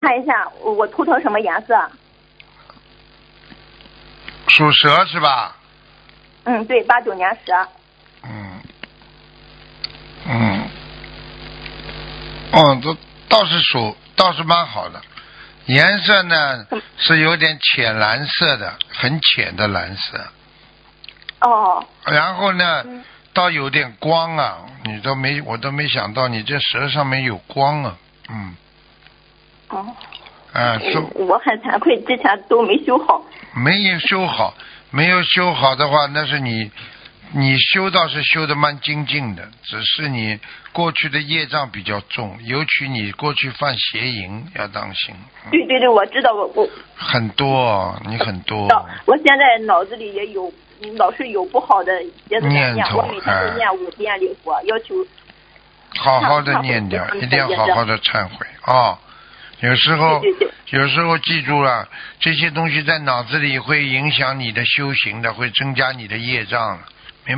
看一下我图腾什么颜色？ 属蛇是吧？ 嗯，对，89年蛇。 这倒是蛮好的，颜色呢是有点浅蓝色的，很浅的蓝色。 哦。 然后呢，倒有点光啊，我都没想到你这蛇上面有光啊， 哦。 我很惭愧，之前都没修好。 没有修好的话，那是你修倒是修得蛮精进的，只是你过去的业障比较重，尤其你过去犯邪淫，要当心。 对，我知道，我很多，你很多。 我现在脑子里也有，老是有不好的念头， 我每天都念5遍礼佛，要求好好的念掉，一定要好好的忏悔啊。有时候记住了，这些东西在脑子里会影响你的修行的，会增加你的业障了。